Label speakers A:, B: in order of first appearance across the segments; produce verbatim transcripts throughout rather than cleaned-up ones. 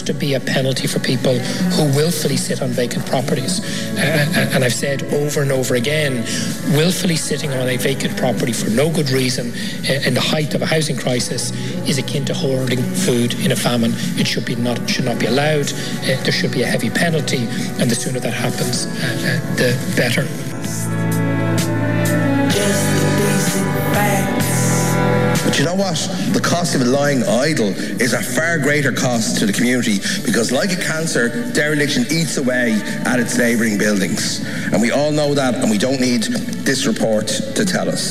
A: to be a penalty for people who willfully sit on vacant properties. Uh, and I've said over and over again, willfully sitting on a vacant property for no good reason uh, in the height of a housing crisis is akin to hoarding food in a famine. It should be not should not be allowed. Uh, there should be a heavy penalty, and the sooner that happens, uh, uh, the better.
B: But you know what? The cost of it lying idle is a far greater cost to the community, because like a cancer, dereliction eats away at its neighbouring buildings. And we all know that, and we don't need this report to tell us.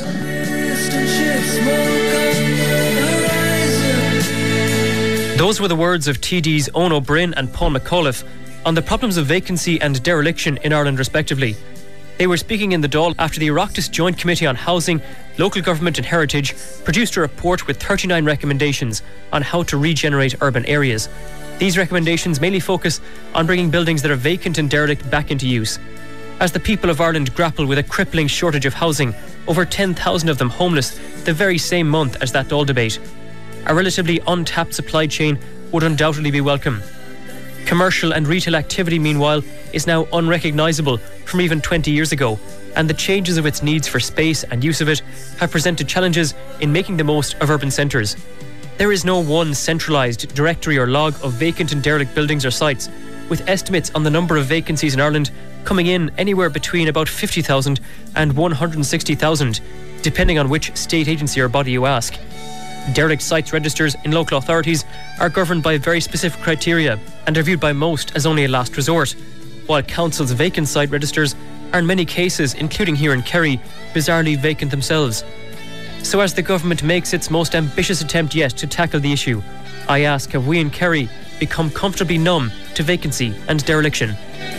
C: Those were the words of T Ds Eoin Ó Broin and Paul McAuliffe on the problems of vacancy and dereliction in Ireland respectively. They were speaking in the Dáil after the Oireachtas Joint Committee on Housing, Local Government and Heritage produced a report with thirty-nine recommendations on how to regenerate urban areas. These recommendations mainly focus on bringing buildings that are vacant and derelict back into use. As the people of Ireland grapple with a crippling shortage of housing, over ten thousand of them homeless the very same month as that Dáil debate, a relatively untapped supply chain would undoubtedly be welcome. Commercial and retail activity, meanwhile, is now unrecognisable from even twenty years ago, and the changes of its needs for space and use of it have presented challenges in making the most of urban centres. There is no one centralised directory or log of vacant and derelict buildings or sites, with estimates on the number of vacancies in Ireland coming in anywhere between about fifty thousand and one hundred sixty thousand, depending on which state agency or body you ask. Derelict sites registers in local authorities are governed by very specific criteria and are viewed by most as only a last resort, while councils' vacant site registers are in many cases, including here in Kerry, bizarrely vacant themselves. So as the government makes its most ambitious attempt yet to tackle the issue, I ask, have we in Kerry become comfortably numb to vacancy and dereliction?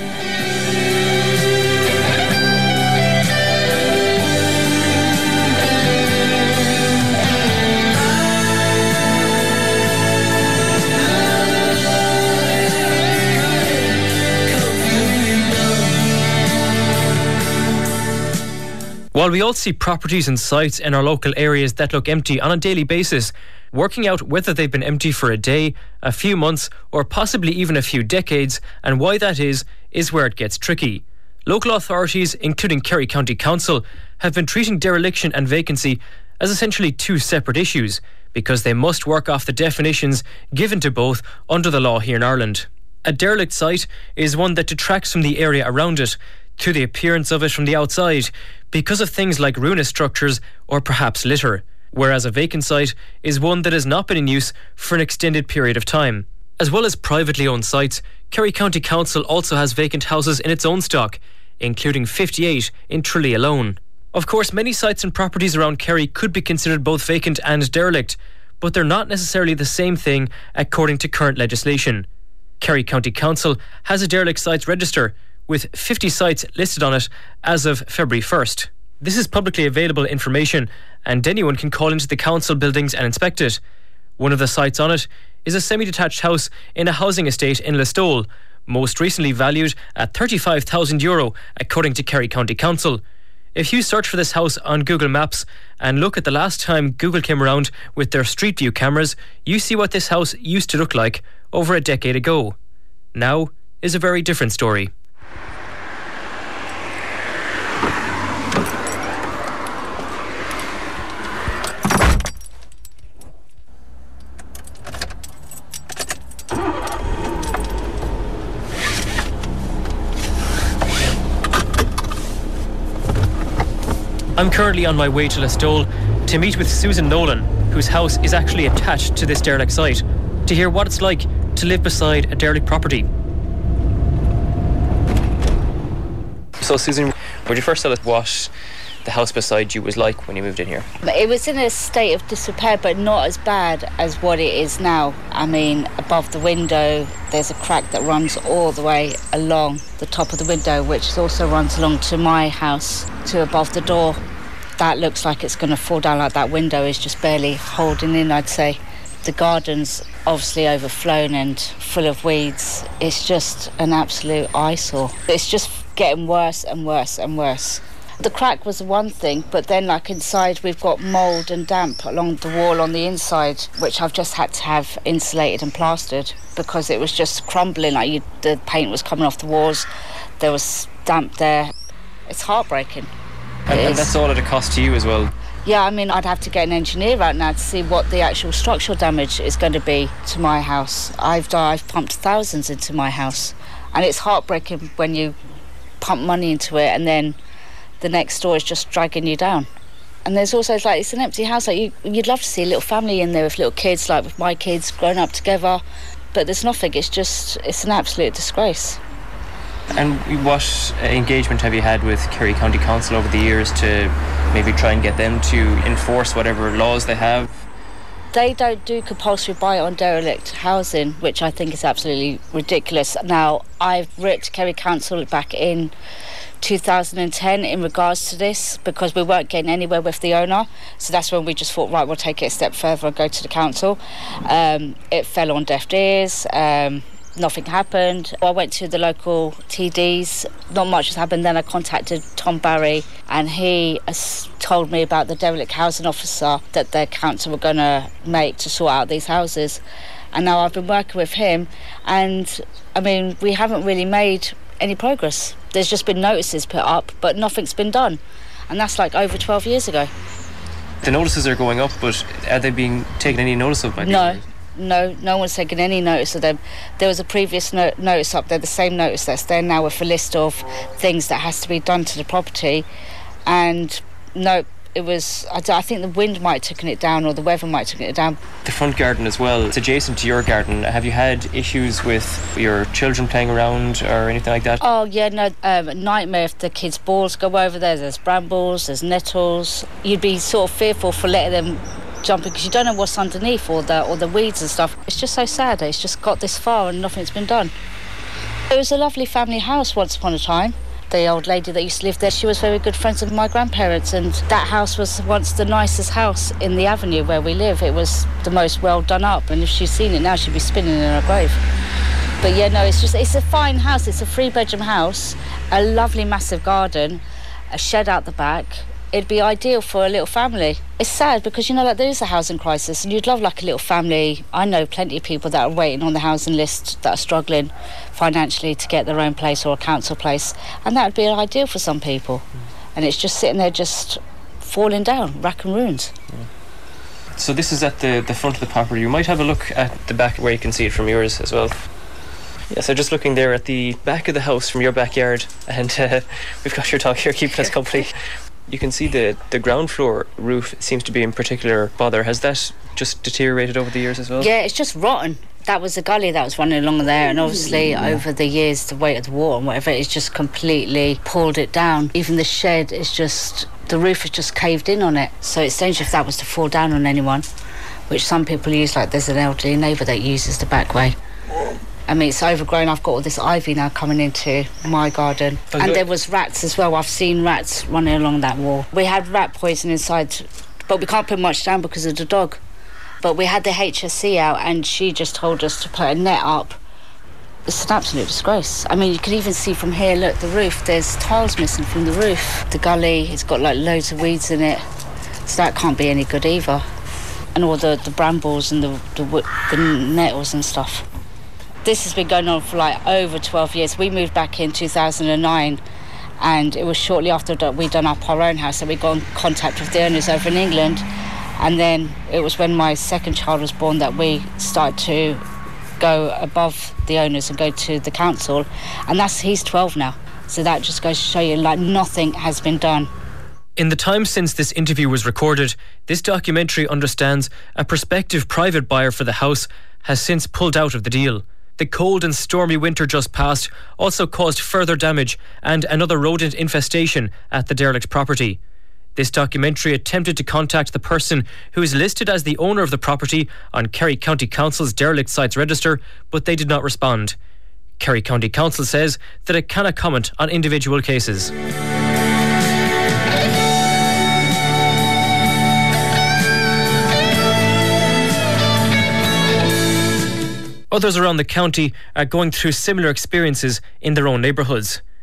C: While we all see properties and sites in our local areas that look empty on a daily basis, working out whether they've been empty for a day, a few months, or possibly even a few decades, and why that is, is where it gets tricky. Local authorities, including Kerry County Council, have been treating dereliction and vacancy as essentially two separate issues, because they must work off the definitions given to both under the law here in Ireland. A derelict site is one that detracts from the area around it, to the appearance of it from the outside, because of things like ruinous structures or perhaps litter, whereas a vacant site is one that has not been in use for an extended period of time. As well as privately owned sites, Kerry County Council also has vacant houses in its own stock, including fifty-eight in Tralee alone. Of course, many sites and properties around Kerry could be considered both vacant and derelict, but they're not necessarily the same thing according to current legislation. Kerry County Council has a derelict sites register, with fifty sites listed on it as of February first. This is publicly available information, and anyone can call into the council buildings and inspect it. One of the sites on it is a semi-detached house in a housing estate in Listowel, most recently valued at thirty-five thousand euro, according to Kerry County Council. If you search for this house on Google Maps and look at the last time Google came around with their Street View cameras, you see what this house used to look like over a decade ago. Now is a very different story. I'm currently on my way to Listowel to meet with Susan Nolan, whose house is actually attached to this derelict site, to hear what it's like to live beside a derelict property. So Susan, would you first tell us what the house beside you was like when you moved in here?
D: It was in a state of disrepair, but not as bad as what it is now. I mean, above the window there's a crack that runs all the way along the top of the window, which also runs along to my house, to above the door. That looks like it's going to fall down. Like that window is just barely holding in, I'd say. The garden's obviously overflown and full of weeds. It's just an absolute eyesore. It's just getting worse and worse and worse. The crack was one thing, but then like inside we've got mould and damp along the wall on the inside, which I've just had to have insulated and plastered because it was just crumbling, like you, the paint was coming off the walls, there was damp there. It's heartbreaking.
C: And,
D: it
C: and that's all at a cost to you as well?
D: Yeah, I mean, I'd have to get an engineer out now to see what the actual structural damage is going to be to my house. I've, I've pumped thousands into my house, and it's heartbreaking when you pump money into it and then the next door is just dragging you down. And there's also, like, it's an empty house. Like you, you'd love to see a little family in there with little kids, like with my kids growing up together, but there's nothing. It's just, it's an absolute disgrace.
C: And what engagement have you had with Kerry County Council over the years to maybe try and get them to enforce whatever laws they have?
D: They don't do compulsory buy on derelict housing, which I think is absolutely ridiculous. Now, I've written to Kerry Council back in two thousand ten in regards to this because we weren't getting anywhere with the owner. So that's when we just thought, right, we'll take it a step further and go to the council. Um, it fell on deaf ears. Um, Nothing happened. I went to the local T Ds. Not much has happened. Then I contacted Tom Barry and he has told me about the derelict housing officer that the council were going to make to sort out these houses. And now I've been working with him and, I mean, we haven't really made any progress. There's just been notices put up, but nothing's been done. And that's like over twelve years ago.
C: The notices are going up, but are they being taken any notice of by people?
D: No. No, no one's taken any notice of them. There was a previous no- notice up there, the same notice that's there now with a list of things that has to be done to the property. And no, it was, I, I think the wind might have taken it down or the weather might have taken it down.
C: The front garden as well, it's adjacent to your garden. Have you had issues with your children playing around or anything like that?
D: Oh, yeah, no, um, a nightmare if the kids' balls go over there. There's brambles, there's nettles. You'd be sort of fearful for letting them jumping because you don't know what's underneath or the or the weeds and stuff. It's just so sad that it's just got this far and nothing's been done. It was a lovely family house once upon a time. The old lady that used to live there, she was very good friends with my grandparents, and that house was once the nicest house in the avenue where we live. It was the most well done up, and if she's seen it now she'd be spinning in her grave. But yeah, no, it's just it's a fine house. It's a three bedroom house, a lovely massive garden, a shed out the back. It'd be ideal for a little family. It's sad because, you know, like there is a housing crisis and you'd love like a little family. I know plenty of people that are waiting on the housing list that are struggling financially to get their own place or a council place, and that would be ideal for some people. And it's just sitting there just falling down, rack and ruins.
C: Yeah. So this is at the, the front of the property. You might have a look at the back where you can see it from yours as well. Yeah, so just looking there at the back of the house from your backyard, and uh, we've got your dog here keeping us company. You can see the, the ground floor roof seems to be in particular bother. Has that just deteriorated over the years as well?
D: Yeah, it's just rotten. That was a gully that was running along there, and obviously yeah. over the years, the weight of the water and whatever, it's just completely pulled it down. Even the shed is just, the roof has just caved in on it. So it's dangerous if that was to fall down on anyone, which some people use, like there's an elderly neighbour that uses the back way. I mean, it's overgrown. I've got all this ivy now coming into my garden. Oh, and there was rats as well. I've seen rats running along that wall. We had rat poison inside, but we can't put much down because of the dog. But we had the H S C out and she just told us to put a net up. It's an absolute disgrace. I mean, you can even see from here, look, the roof, there's tiles missing from the roof. The gully, it's got like loads of weeds in it. So that can't be any good either. And all the, the brambles and the, the, the nettles and stuff. This has been going on for like over twelve years. We moved back in two thousand nine and it was shortly after that we'd done up our own house that we got in contact with the owners over in England. And then it was when my second child was born that we started to go above the owners and go to the council. And that's he's twelve now. So that just goes to show you like nothing has been done.
C: In the time since this interview was recorded, this documentary understands a prospective private buyer for the house has since pulled out of the deal. The cold and stormy winter just past also caused further damage and another rodent infestation at the derelict property. This documentary attempted to contact the person who is listed as the owner of the property on Kerry County Council's derelict sites register, but they did not respond. Kerry County Council says that it cannot comment on individual cases. Others around the county are going through similar experiences in their own neighbourhoods.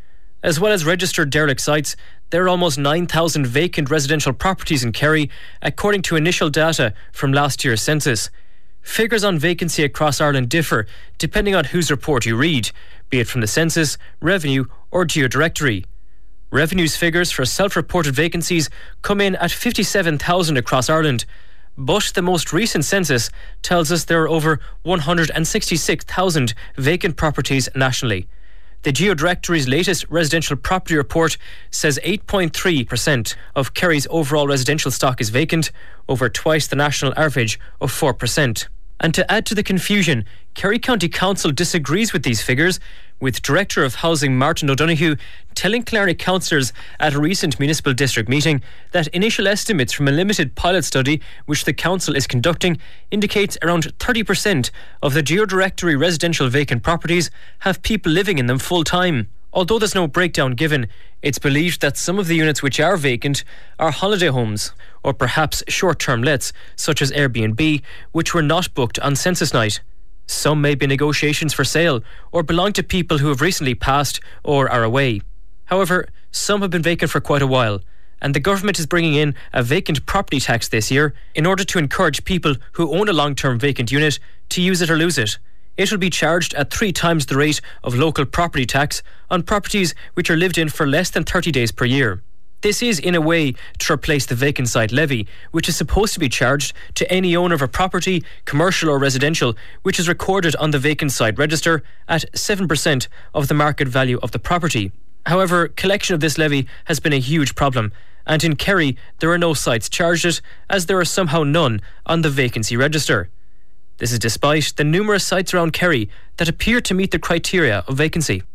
C: As well as registered derelict sites, there are almost nine thousand vacant residential properties in Kerry, according to initial data from last year's census. Figures on vacancy across Ireland differ depending on whose report you read, be it from the census, revenue or geodirectory. Revenue's figures for self-reported vacancies come in at fifty-seven thousand across Ireland, but the most recent census tells us there are over one hundred sixty-six thousand vacant properties nationally. The geodirectory's latest residential property report says eight point three percent of Kerry's overall residential stock is vacant, over twice the national average of four percent. And to add to the confusion, Kerry County Council disagrees with these figures, with Director of Housing Martin O'Donoghue telling Killarney councillors at a recent municipal district meeting that initial estimates from a limited pilot study which the council is conducting indicates around thirty percent of the geodirectory residential vacant properties have people living in them full time. Although there's no breakdown given, it's believed that some of the units which are vacant are holiday homes, or perhaps short-term lets, such as Airbnb, which were not booked on census night. Some may be negotiations for sale, or belong to people who have recently passed or are away. However, some have been vacant for quite a while, and the government is bringing in a vacant property tax this year in order to encourage people who own a long-term vacant unit to use it or lose it. It will be charged at three times the rate of local property tax on properties which are lived in for less than thirty days per year. This is, in a way, to replace the vacant site levy, which is supposed to be charged to any owner of a property, commercial or residential, which is recorded on the vacant site register at seven percent of the market value of the property. However, collection of this levy has been a huge problem, and in Kerry there are no sites charged it, as there are somehow none on the vacancy register. This is despite the numerous sites around Kerry that appear to meet the criteria of vacancy.